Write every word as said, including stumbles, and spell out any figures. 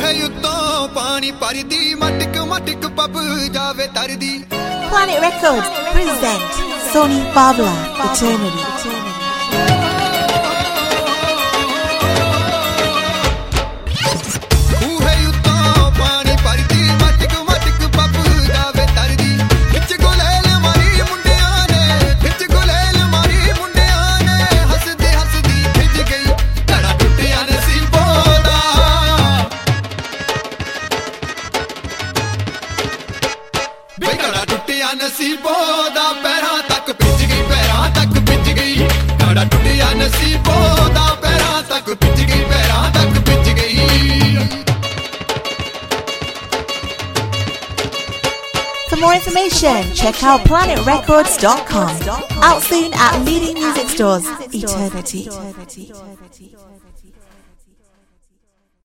Planet Records present Sony Babla Eternity. नसीबों दा पैरां तक पिच गई पैरां तक पिच गई काड़ा टुटिया नसीबों दा पैरां तक पिच गई पैरां तक पिच गई. For more information, check out planet records dot com. Out soon at leading music stores. Eternity.